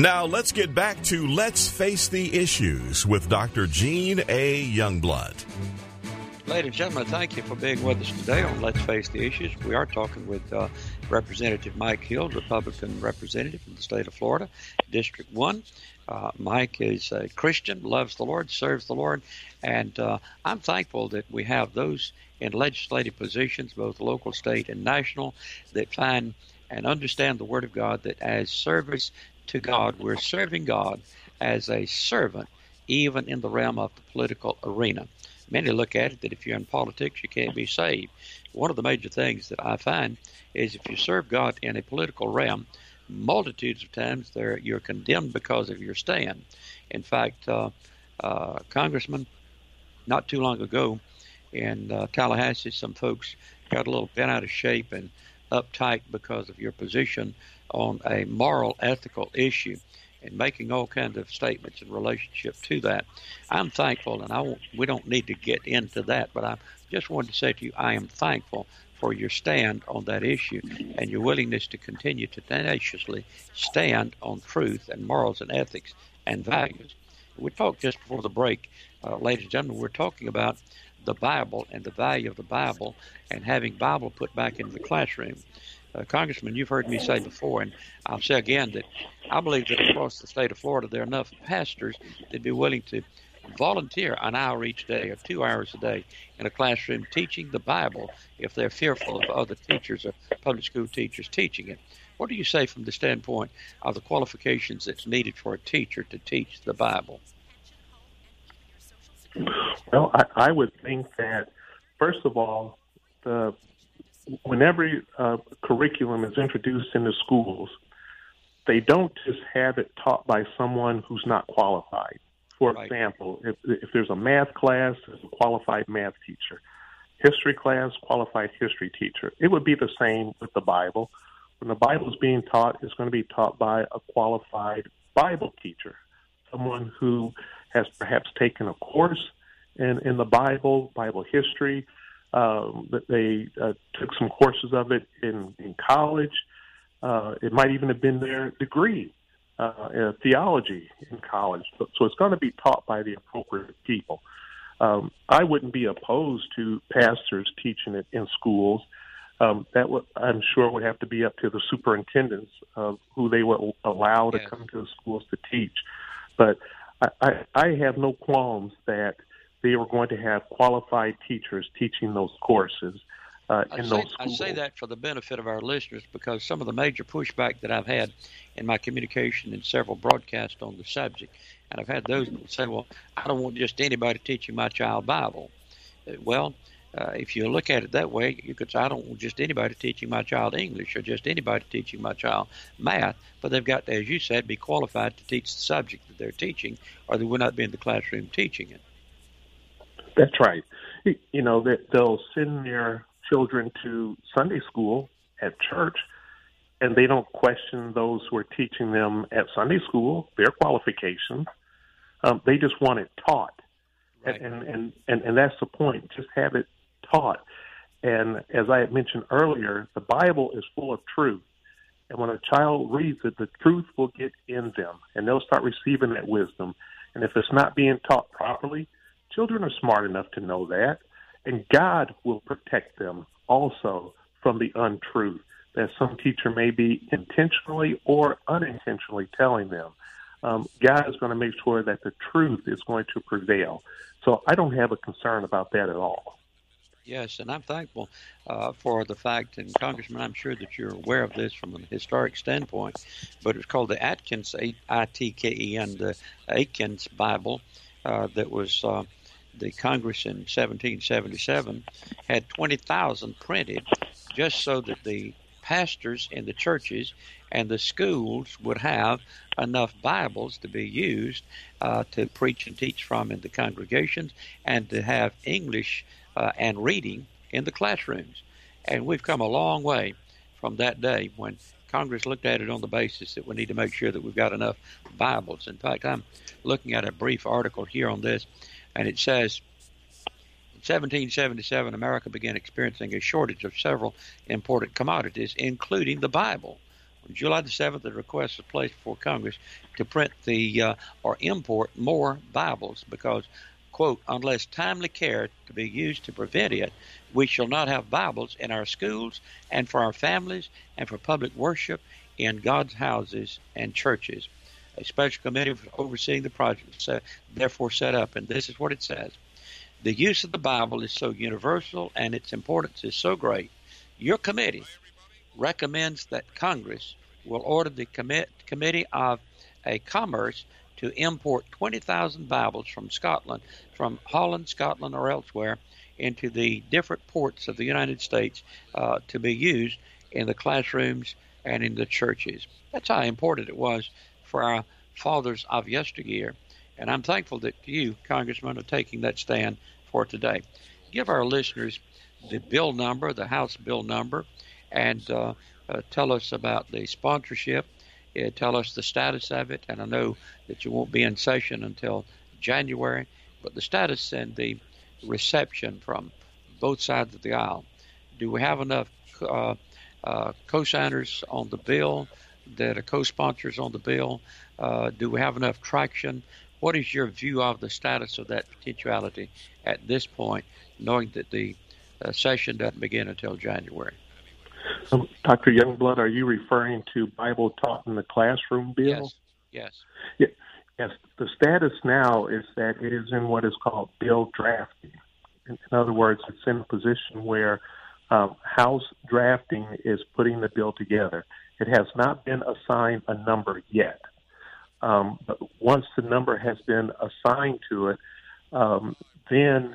Now let's get back to Let's Face the Issues with Dr. Gene A. Youngblood. Ladies and gentlemen, thank you for being with us today on Let's Face the Issues. We are talking with Representative Mike Hill, Republican representative from the state of Florida, District 1. Mike is a Christian, loves the Lord, serves the Lord, and I'm thankful that we have those in legislative positions, both local, state, and national, that find and understand the Word of God, that as service to God, we're serving God as a servant, even in the realm of the political arena. Many look at it that if you're in politics, you can't be saved. One of the major things that I find is if you serve God in a political realm, multitudes of times you're condemned because of your stand. In fact, Congressman, not too long ago in Tallahassee, some folks got a little bent out of shape and uptight because of your position on a moral, ethical issue, and making all kinds of statements in relationship to that. I'm thankful, and we don't need to get into that, but I just wanted to say to you, I am thankful for your stand on that issue and your willingness to continue to tenaciously stand on truth and morals and ethics and values. We talked just before the break, ladies and gentlemen, we're talking about the Bible and the value of the Bible and having Bible put back into the classroom. Congressman, you've heard me say before, and I'll say again, that I believe that across the state of Florida there are enough pastors that'd be willing to volunteer an hour each day or 2 hours a day in a classroom teaching the Bible if they're fearful of other teachers or public school teachers teaching it. What do you say from the standpoint of the qualifications that's needed for a teacher to teach the Bible? Well, I would think that, first of all, whenever curriculum is introduced into schools, they don't just have it taught by someone who's not qualified. For example, if there's a math class, there's a qualified math teacher. History class, qualified history teacher. It would be the same with the Bible. When the Bible is being taught, it's going to be taught by a qualified Bible teacher, someone who has perhaps taken a course in the Bible history. That they took some courses of it in college. It might even have been their degree in theology in college. So it's going to be taught by the appropriate people. I wouldn't be opposed to pastors teaching it in schools. I'm sure would have to be up to the superintendents of who they would allow to come to the schools to teach. But I have no qualms that they are going to have qualified teachers teaching those courses in those schools. I say that for the benefit of our listeners because some of the major pushback that I've had in my communication in several broadcasts on the subject, and I've had those that say, well, I don't want just anybody teaching my child Bible. Well, if you look at it that way, you could say, I don't want just anybody teaching my child English or just anybody teaching my child math, but they've got to, as you said, be qualified to teach the subject that they're teaching, or they would not be in the classroom teaching it. That's right. You know, they'll send their children to Sunday school at church, and they don't question those who are teaching them at Sunday school, their qualifications. They just want it taught. Right. And that's the point. Just have it taught. And as I had mentioned earlier, the Bible is full of truth. And when a child reads it, the truth will get in them, and they'll start receiving that wisdom. And if it's not being taught properly, children are smart enough to know that, and God will protect them also from the untruth that some teacher may be intentionally or unintentionally telling them. God is going to make sure that the truth is going to prevail. So I don't have a concern about that at all. Yes, and I'm thankful for the fact, and Congressman, I'm sure that you're aware of this from a historic standpoint, but it's called the Atkins, A-I-T-K-E-N, the Atkins Bible that was the Congress in 1777 had 20,000 printed just so that the pastors in the churches and the schools would have enough Bibles to be used to preach and teach from in the congregations and to have English and reading in the classrooms. And we've come a long way from that day when Congress looked at it on the basis that we need to make sure that we've got enough Bibles. In fact, I'm looking at a brief article here on this, and it says, in 1777, America began experiencing a shortage of several important commodities, including the Bible. On July the 7th, the request was placed before Congress to print or import more Bibles because, quote, unless timely care to be used to prevent it, we shall not have Bibles in our schools and for our families and for public worship in God's houses and churches. A special committee for overseeing the project is therefore set up, and this is what it says. The use of the Bible is so universal and its importance is so great. Your committee recommends that Congress will order the Committee of Commerce to import 20,000 Bibles from Scotland, from Holland, Scotland, or elsewhere, into the different ports of the United States to be used in the classrooms and in the churches. That's how important it was for our fathers of yesteryear. And I'm thankful that you, Congressman, are taking that stand for today. Give our listeners the bill number, the House bill number, and tell us about the sponsorship. Tell us the status of it. And I know that you won't be in session until January, but the status and the reception from both sides of the aisle. Do we have enough co-signers on the bill that are co-sponsors on the bill? Do we have enough traction? What is your view of the status of that potentiality at this point, knowing that the session doesn't begin until January? Dr. Youngblood, are you referring to Bible taught in the classroom bill? Yes. Yes. The status now is that it is in what is called bill drafting. In other words, it's in a position where House drafting is putting the bill together. It has not been assigned a number yet. But once the number has been assigned to it, then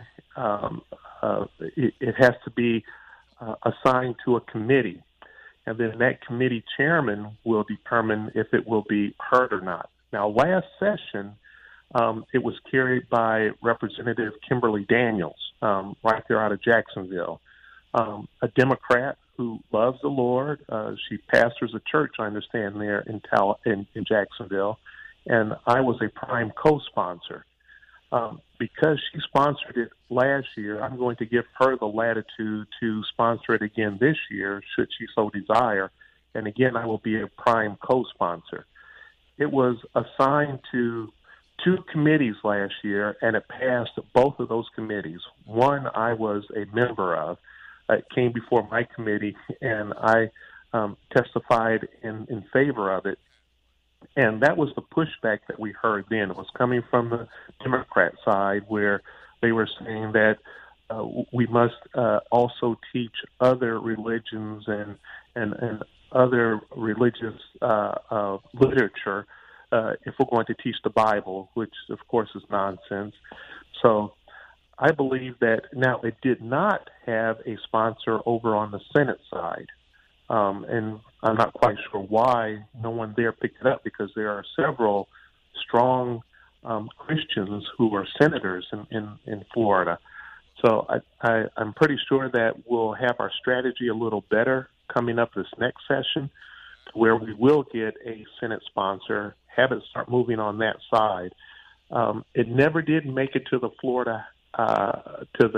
it has to be assigned to a committee. And then that committee chairman will determine if it will be heard or not. Now, last session, it was carried by Representative Kimberly Daniels, right there out of Jacksonville, a Democrat who loves the Lord. She pastors a church, I understand, there in Jacksonville, and I was a prime co-sponsor. Because she sponsored it last year, I'm going to give her the latitude to sponsor it again this year, should she so desire. And again, I will be a prime co-sponsor. It was assigned to 2 committees last year, and it passed both of those committees. One I was a member of. It came before my committee, and I testified in favor of it. And that was the pushback that we heard then. It was coming from the Democrat side, where they were saying that we must also teach other religions and other religious literature if we're going to teach the Bible, which, of course, is nonsense. So I believe that now it did not have a sponsor over on the Senate side. And I'm not quite sure why no one there picked it up, because there are several strong Christians who are senators in Florida. So I'm pretty sure that we'll have our strategy a little better coming up this next session, where we will get a Senate sponsor, have it start moving on that side. It never did make it to the Florida, to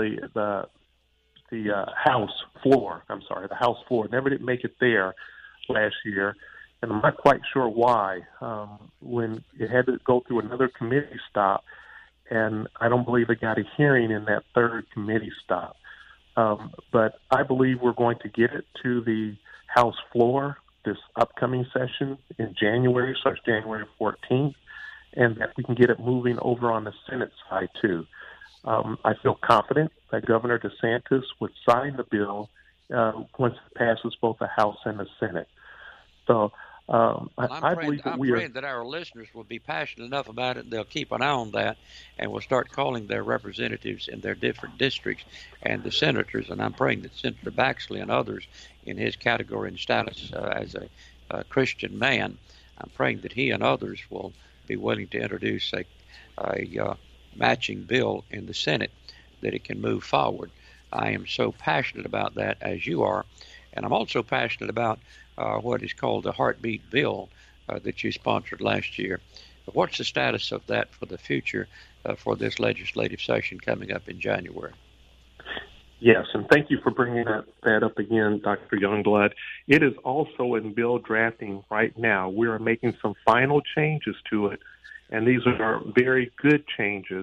the House floor. I'm sorry, the House floor. Never did make it there last year, and I'm not quite sure why. When it had to go through another committee stop, and I don't believe it got a hearing in that third committee stop. But I believe we're going to get it to the House floor this upcoming session in January, starts January 14th, and that we can get it moving over on the Senate side too. I feel confident that Governor DeSantis would sign the bill once it passes both the House and the Senate. So I believe that I'm praying that our listeners will be passionate enough about it, and they'll keep an eye on that, and will start calling their representatives in their different districts and the senators. And I'm praying that Senator Baxley and others in his category and status as a Christian man, I'm praying that he and others will be willing to introduce a matching bill in the Senate, that it can move forward. I am so passionate about that, as you are, and I'm also passionate about what is called the Heartbeat Bill that you sponsored last year. But what's the status of that for the future for this legislative session coming up in January? Yes, and thank you for bringing that up again, Dr. Youngblood. It is also in bill drafting right now. We are making some final changes to it, and these are very good changes.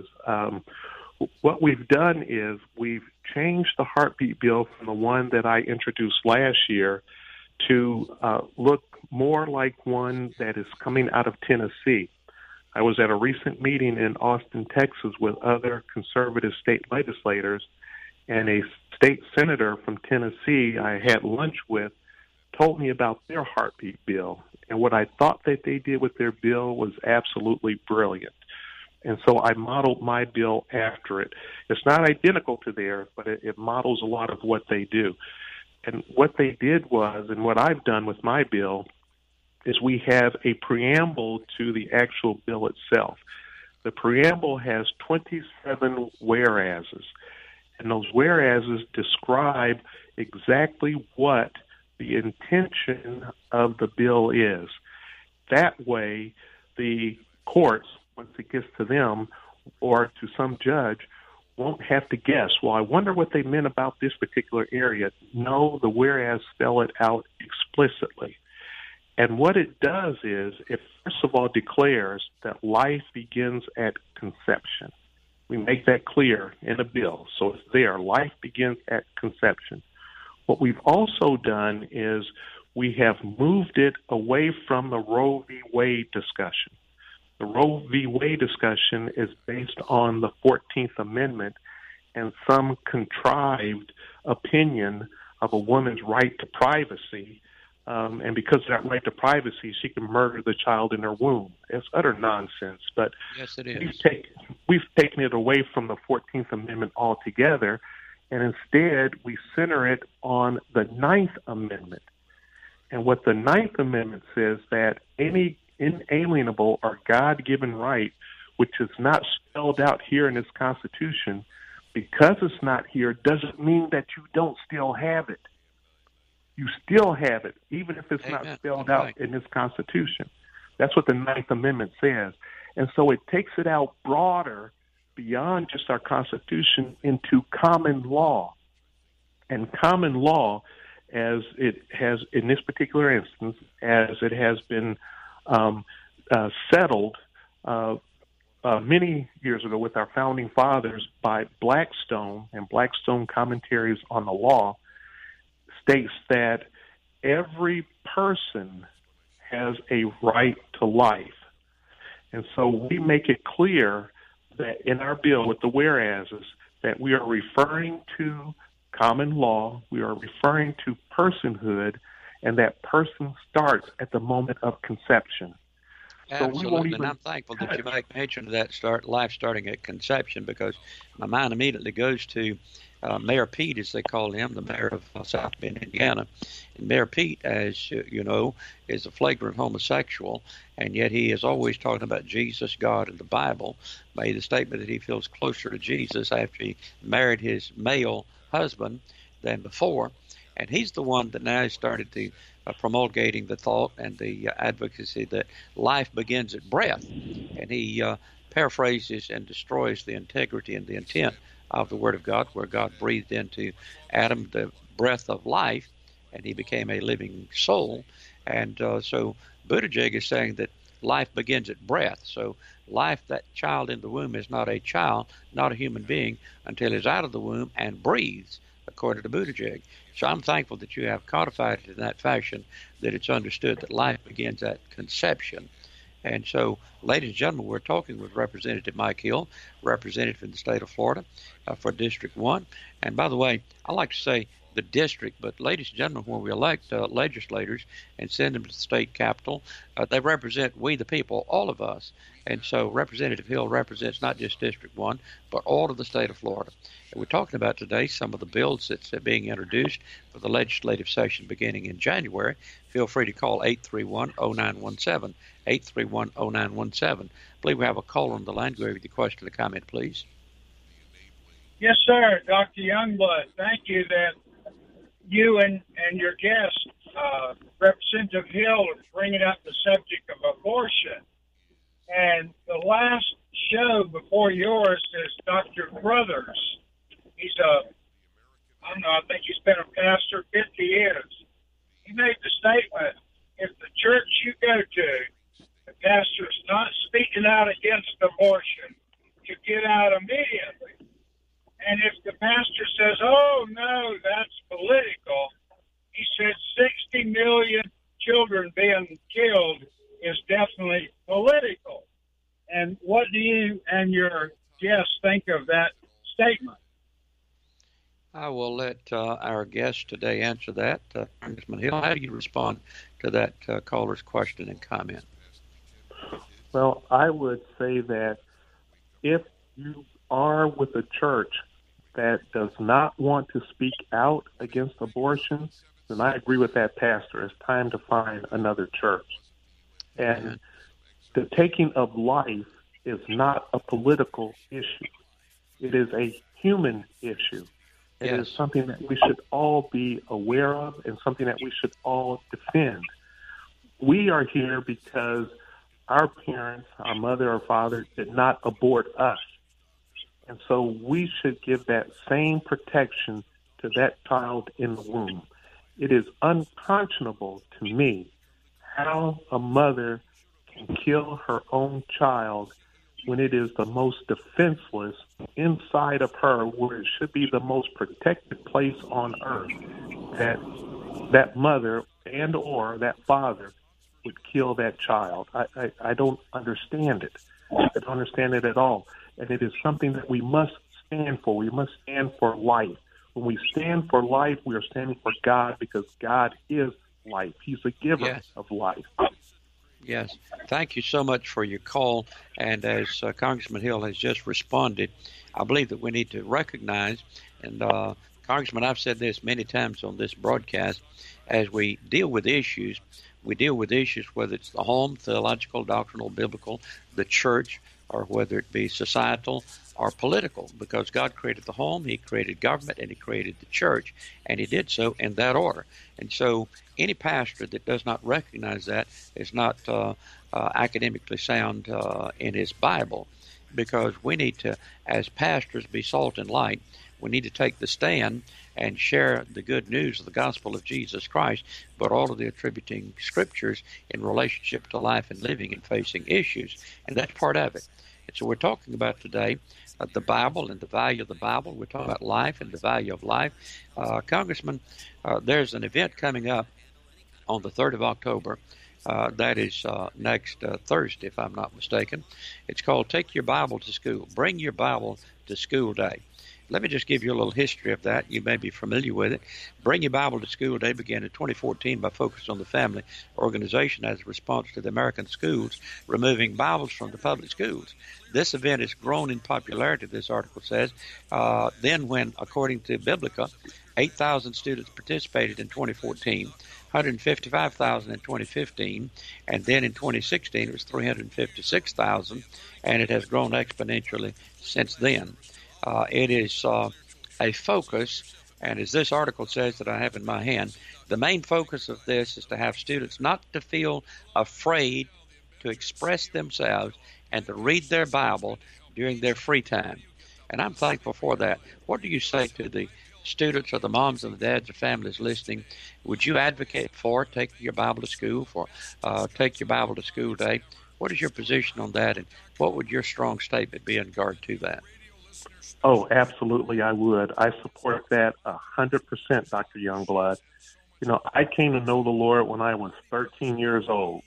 What we've done is we've changed the heartbeat bill from the one that I introduced last year to look more like one that is coming out of Tennessee. I was at a recent meeting in Austin, Texas, with other conservative state legislators, and a state senator from Tennessee I had lunch with told me about their heartbeat bill. And what I thought that they did with their bill was absolutely brilliant. And so I modeled my bill after it. It's not identical to theirs, but it models a lot of what they do. And what they did was, and what I've done with my bill, is we have a preamble to the actual bill itself. The preamble has 27 whereases. And those whereases describe exactly what the intention of the bill is. That way, the courts, once it gets to them or to some judge, won't have to guess, well, I wonder what they meant about this particular area. No, the whereas spell it out explicitly. And what it does is, it first of all declares that life begins at conception. We make that clear in a bill, so it's there. Life begins at conception. What we've also done is we have moved it away from the Roe v. Wade discussion. The Roe v. Wade discussion is based on the 14th Amendment and some contrived opinion of a woman's right to privacy. And because of that right to privacy, she can murder the child in her womb. It's utter nonsense. But yes, it is. We've taken it away from the 14th Amendment altogether, and instead we center it on the 9th Amendment. And what the 9th Amendment says, that any inalienable or God-given right, which is not spelled out here in this Constitution, because it's not here, doesn't mean that you don't still have it. You still have it, even if it's not spelled out in this Constitution. That's what the 9th Amendment says. And so it takes it out broader beyond just our Constitution into common law. And common law, as it has in this particular instance, as it has been settled many years ago with our founding fathers by Blackstone and Blackstone Commentaries on the Law, states that every person has a right to life. And so we make it clear that in our bill with the whereases that we are referring to common law, we are referring to personhood, and that person starts at the moment of conception. Absolutely, and I'm thankful that you make mention of that life starting at conception, because my mind immediately goes to Mayor Pete, as they call him, the mayor of South Bend, Indiana. And Mayor Pete, as you know, is a flagrant homosexual, and yet he is always talking about Jesus, God, and the Bible. Made the statement that he feels closer to Jesus after he married his male husband than before. And he's the one that now has started to promulgating the thought and the advocacy that life begins at breath. And he paraphrases and destroys the integrity and the intent of the Word of God, where God breathed into Adam the breath of life, and he became a living soul. And so Buttigieg is saying that life begins at breath. So life, that child in the womb, is not a child, not a human being, until he's out of the womb and breathes, according to Buttigieg. So I'm thankful that you have codified it in that fashion, that it's understood that life begins at conception. And so, ladies and gentlemen, we're talking with Representative Mike Hill, representative in the state of Florida for District 1. And by the way, I like to say the district, but ladies and gentlemen, when we elect legislators and send them to the state capitol, they represent we the people, all of us. And so Representative Hill represents not just District 1, but all of the state of Florida. And we're talking about today some of the bills that's being introduced for the legislative session beginning in January. Feel free to call 831-0917, 831-0917. I believe we have a caller on the line. Go ahead with your question or comment, please. Yes, sir. Dr. Youngblood, thank you that you and your guest, Representative Hill, are bringing up the subject of abortion. And the last show before yours is Dr. Brothers. He's a out against abortion to get out immediately. And if the pastor says, oh, no, that's political, he said 60 million children being killed is definitely political. And what do you and your guests think of that statement? I will let our guest today answer that. Congressman Hill, how do you respond to that caller's question and comment? Well, I would say that if you are with a church that does not want to speak out against abortion, then I agree with that pastor. It's time to find another church. And the taking of life is not a political issue. It is a human issue. It is something that we should all be aware of and something that we should all defend. We are here because our parents, our mother or father, did not abort us. And so we should give that same protection to that child in the womb. It is unconscionable to me how a mother can kill her own child when it is the most defenseless inside of her, where it should be the most protected place on earth, that mother and or that father would kill that child. I don't understand it. I don't understand it at all. And it is something that we must stand for. We must stand for life. When we stand for life, we are standing for God, because God is life. He's the giver of life. Yes. Thank you so much for your call. And as Congressman Hill has just responded, I believe that we need to recognize, and Congressman, I've said this many times on this broadcast, as we deal with issues, whether it's the home, theological, doctrinal, biblical, the church, or whether it be societal or political, because God created the home, He created government, and He created the church, and He did so in that order. And so any pastor that does not recognize that is not academically sound in his Bible, because we need to, as pastors, be salt and light. We need to take the stand and share the good news of the gospel of Jesus Christ, but all of the attributing scriptures in relationship to life and living and facing issues, and that's part of it. And so we're talking about today the Bible and the value of the Bible. We're talking about life and the value of life. Congressman, there's an event coming up on the 3rd of October. That is next Thursday, if I'm not mistaken. It's called Take Your Bible to School. Bring Your Bible to School Day. Let me just give you a little history of that. You may be familiar with it. Bring Your Bible to School Day began in 2014 by Focus on the Family organization as a response to the American schools removing Bibles from the public schools. This event has grown in popularity, this article says. Then when, according to Biblica, 8,000 students participated in 2014, 155,000 in 2015, and then in 2016 it was 356,000, and it has grown exponentially since then. It is a focus, and as this article says that I have in my hand, the main focus of this is to have students not to feel afraid to express themselves and to read their Bible during their free time. And I'm thankful for that. What do you say to the students or the moms and the dads or families listening? Would you advocate for taking your Bible to school, for Take Your Bible to School Day? What is your position on that, and what would your strong statement be in regard to that? Oh, absolutely, I would. I support that 100%, Dr. Youngblood. You know, I came to know the Lord when I was 13 years old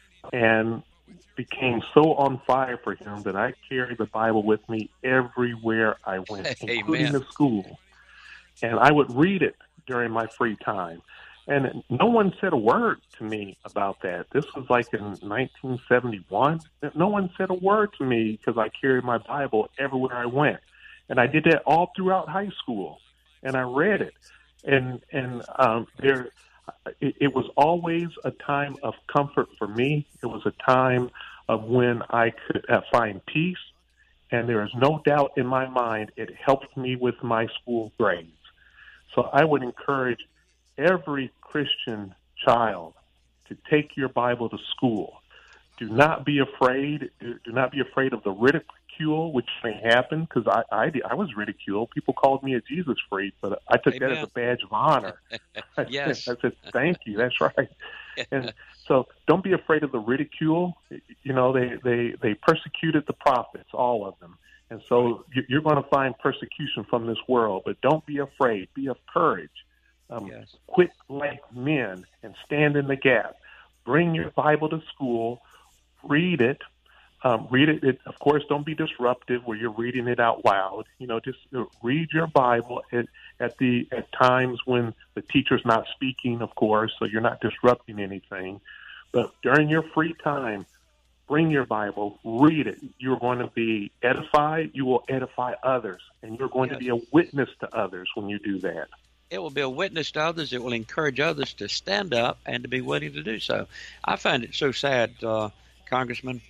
and became so on fire for Him that I carried the Bible with me everywhere I went, including the school. And I would read it during my free time. And no one said a word to me about that. This was like in 1971. No one said a word to me because I carried my Bible everywhere I went. And I did that all throughout high school. And I read it. And it was always a time of comfort for me. It was a time of when I could find peace. And there is no doubt in my mind it helped me with my school grades. So I would encourage every Christian child to take your Bible to school. Do not be afraid. Do not be afraid of the ridicule, which may happen, because I was ridiculed. People called me a Jesus freak, but I took that as a badge of honor. Yes. I said, thank you. That's right. And So don't be afraid of the ridicule. You know, they persecuted the prophets, all of them. And so you're going to find persecution from this world, but don't be afraid. Be of courage. Quit like men and stand in the gap. Bring your Bible to school. Read it. Read it. Of course, don't be disruptive where you're reading it out loud. You know, just read your Bible at times when the teacher's not speaking, of course, so you're not disrupting anything. But during your free time, bring your Bible, read it. You're going to be edified. You will edify others, and you're going to be a witness to others when you do that. It will be a witness to others. It will encourage others to stand up and to be willing to do so. I find it so sad, Congressman.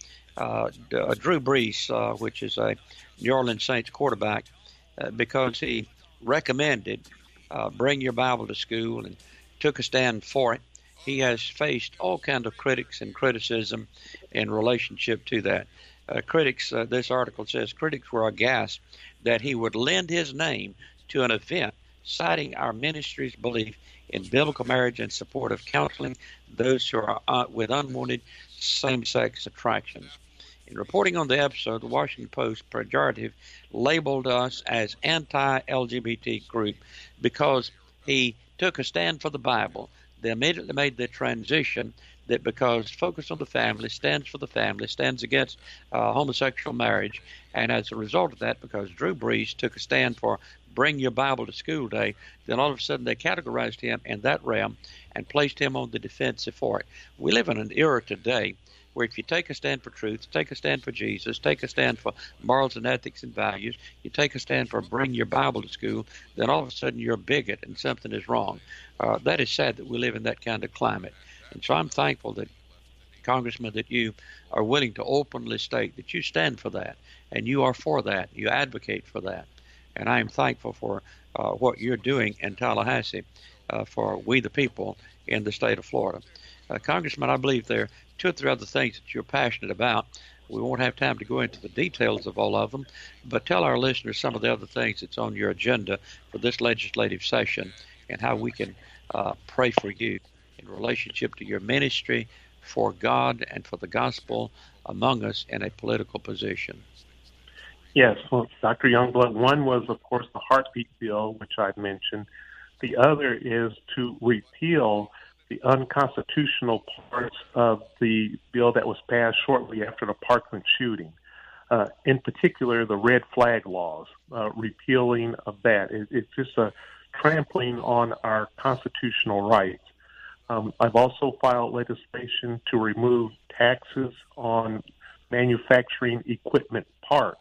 Drew Brees, which is a New Orleans Saints quarterback, because he recommended bring your Bible to school and took a stand for it. He has faced all kinds of critics and criticism in relationship to that. Critics, this article says, critics were aghast that he would lend his name to an event citing our ministry's belief in biblical marriage and support of counseling those who are with unwanted same-sex attractions. In reporting on the episode, the Washington Post pejorative labeled us as anti-LGBT group because he took a stand for the Bible. They immediately made the transition that because Focus on the Family stands for the family, stands against homosexual marriage, and as a result of that, because Drew Brees took a stand for Bring Your Bible to School Day, then all of a sudden they categorized him in that realm and placed him on the defensive for it. We live in an era today where if you take a stand for truth, take a stand for Jesus, take a stand for morals and ethics and values, you take a stand for Bring Your Bible to School, then all of a sudden you're a bigot and something is wrong. That is sad that we live in that kind of climate. And so I'm thankful that, Congressman, that you are willing to openly state that you stand for that, and you are for that, you advocate for that. And I am thankful for what you're doing in Tallahassee for we the people in the state of Florida. Congressman, I believe there are 2 or 3 other things that you're passionate about. We won't have time to go into the details of all of them, but tell our listeners some of the other things that's on your agenda for this legislative session and how we can pray for you in relationship to your ministry for God and for the gospel among us in a political position. Yes, well, Dr. Youngblood, one was, of course, the heartbeat bill, which I've mentioned. The other is to repeal the unconstitutional parts of the bill that was passed shortly after the Parkland shooting. In particular, the red flag laws, repealing of that. It's just a trampling on our constitutional rights. I've also filed legislation to remove taxes on manufacturing equipment parts.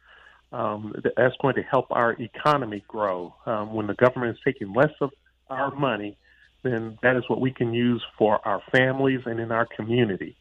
That's going to help our economy grow. When the government is taking less of our money, then that is what we can use for our families and in our community.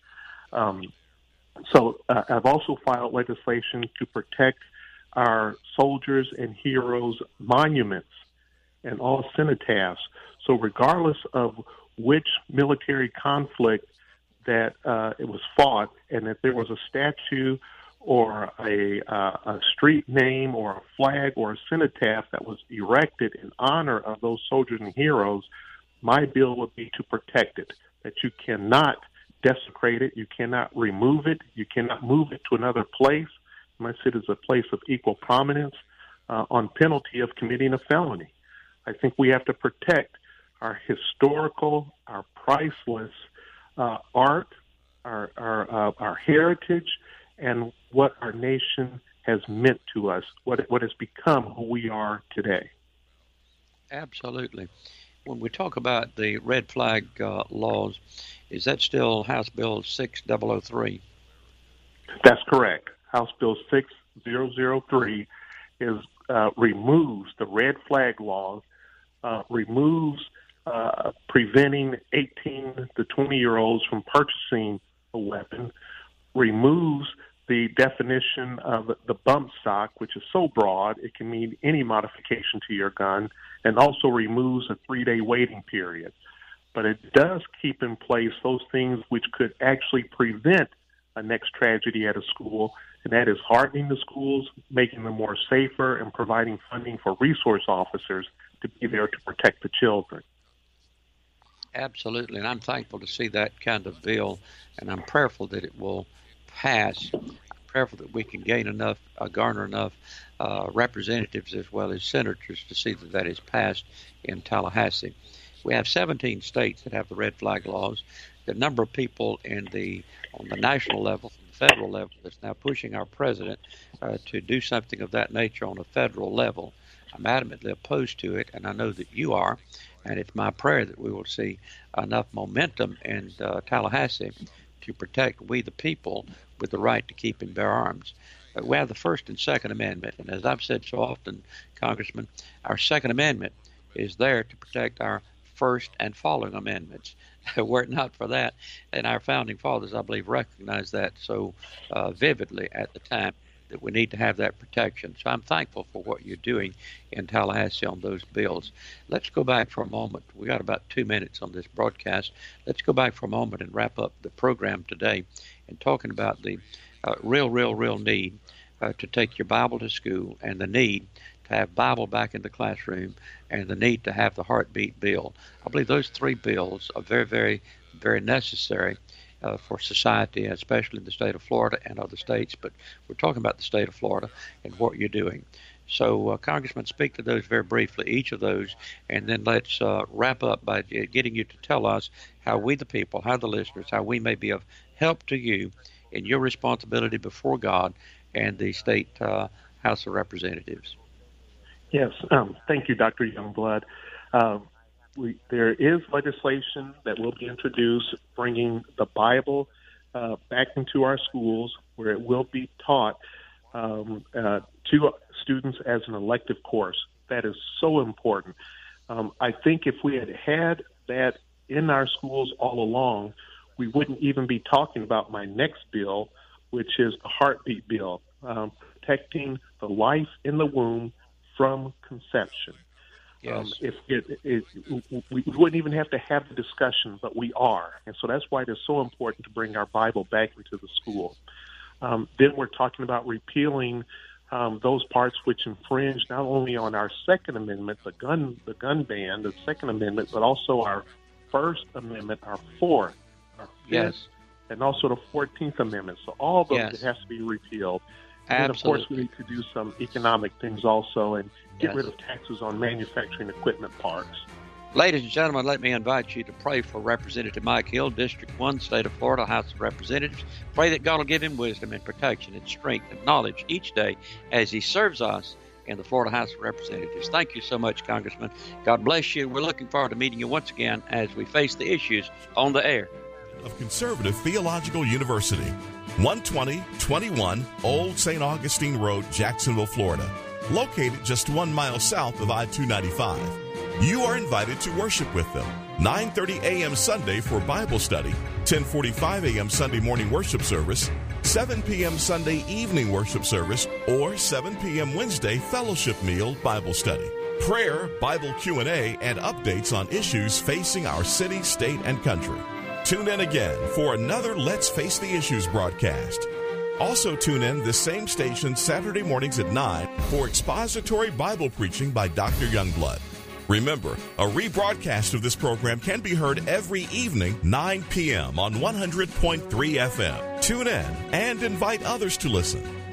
So I've also filed legislation to protect our soldiers and heroes' monuments and all cenotaphs. So regardless of which military conflict that it was fought, and if there was a statue or a street name or a flag or a cenotaph that was erected in honor of those soldiers and heroes, my bill would be to protect it, that you cannot desecrate it, you cannot remove it, you cannot move it to another place, unless it is a place of equal prominence, on penalty of committing a felony. I think we have to protect our historical, our priceless art, our heritage, and what our nation has meant to us, what has become who we are today. Absolutely. When we talk about the red flag laws, is that still House Bill 6003? That's correct. House Bill 6003 removes the red flag laws, removes preventing 18 to 20-year-olds from purchasing a weapon, removes the definition of the bump stock, which is so broad it can mean any modification to your gun, and also removes a 3-day waiting period. But it does keep in place those things which could actually prevent a next tragedy at a school, and that is hardening the schools, making them more safer, and providing funding for resource officers to be there to protect the children. Absolutely, and I'm thankful to see that kind of bill, and I'm prayerful that it will pass. I'm prayerful that we can garner enough representatives as well as senators to see that that is passed in Tallahassee. We have 17 states that have the red flag laws. The number of people on the national level, the federal level, that's now pushing our president to do something of that nature on a federal level. I'm adamantly opposed to it, and I know that you are. And it's my prayer that we will see enough momentum in Tallahassee to protect we the people with the right to keep and bear arms. We have the First and Second Amendment, and as I've said so often, Congressman, our Second Amendment is there to protect our First and following amendments. Were it not for that, and our founding fathers, I believe, recognized that so vividly at the time, that we need to have that protection. So I'm thankful for what you're doing in Tallahassee on those bills. Let's go back for a moment. We got about 2 minutes on this broadcast. Let's go back for a moment and wrap up the program today and talking about the real need to take your Bible to school, and the need to have Bible back in the classroom, and the need to have the heartbeat bill. I believe those three bills are very, very, very necessary for society, especially in the state of Florida and other states, but we're talking about the state of Florida and what you're doing. So, Congressman, speak to those very briefly, each of those, and then let's wrap up by getting you to tell us how we the people, how the listeners, how we may be of help to you in your responsibility before God and the state House of Representatives. Yes, thank you, Dr. Youngblood. There is legislation that will be introduced bringing the Bible back into our schools, where it will be taught to students as an elective course. That is so important. I think if we had that in our schools all along, we wouldn't even be talking about my next bill, which is the heartbeat bill, protecting the life in the womb from conception. Yes. We wouldn't even have to have the discussion, but we are. And so that's why it is so important to bring our Bible back into the school. Then we're talking about repealing those parts which infringe not only on our Second Amendment, the gun ban, the Second Amendment, but also our First Amendment, our Fourth, our Fifth, yes, and also the 14th Amendment. So all of those, yes, it has to be repealed. And, of course, we need to do some economic things also and get rid of taxes on manufacturing equipment parts. Ladies and gentlemen, let me invite you to pray for Representative Mike Hill, District 1, State of Florida, House of Representatives. Pray that God will give him wisdom and protection and strength and knowledge each day as he serves us in the Florida House of Representatives. Thank you so much, Congressman. God bless you. We're looking forward to meeting you once again as we face the issues on the air. Of Conservative Theological University, 12021 Old St. Augustine Road, Jacksonville, Florida. Located just 1 mile south of I-295. You are invited to worship with them. 9:30 a.m. Sunday for Bible study, 10:45 a.m. Sunday morning worship service, 7 p.m. Sunday evening worship service, or 7 p.m. Wednesday fellowship meal Bible study. Prayer, Bible Q&A, and updates on issues facing our city, state, and country. Tune in again for another Let's Face the Issues broadcast. Also tune in this same station Saturday mornings at 9 for expository Bible preaching by Dr. Youngblood. Remember, a rebroadcast of this program can be heard every evening, 9 p.m. on 100.3 FM. Tune in and invite others to listen.